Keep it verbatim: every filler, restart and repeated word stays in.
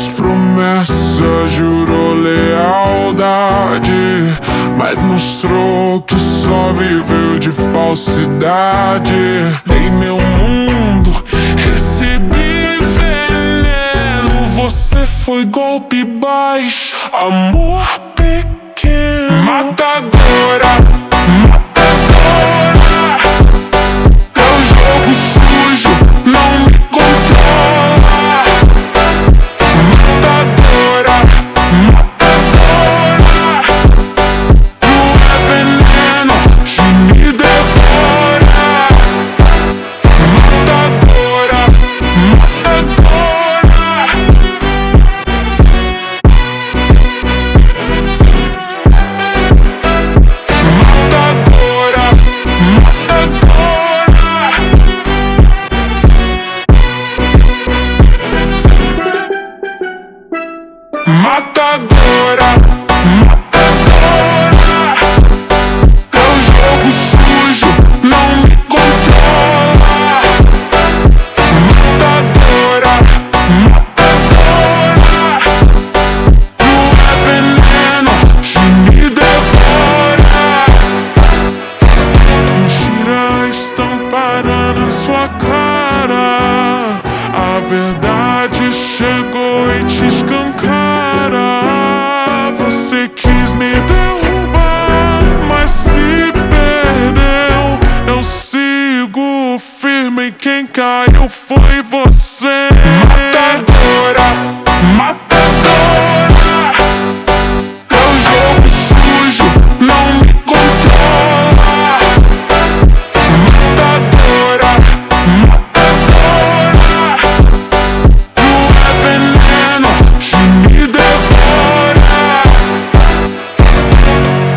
Fez promessa, jurou lealdade, mas mostrou que só viveu de falsidade. Em meu mundo recebi veneno, você foi golpe baixo, amor pequeno. Matadora, matadora, teu jogo sujo não me controla. Matadora, matadora, tu é veneno que me devora. Matadora, matadora. Matadora, matadora. Matadora.